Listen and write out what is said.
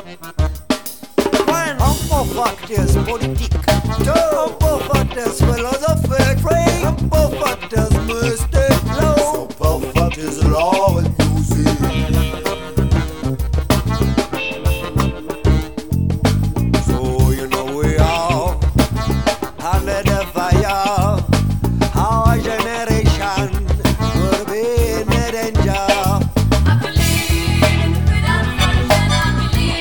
Un bon facteur politique, deux bons facteurs philosophiques,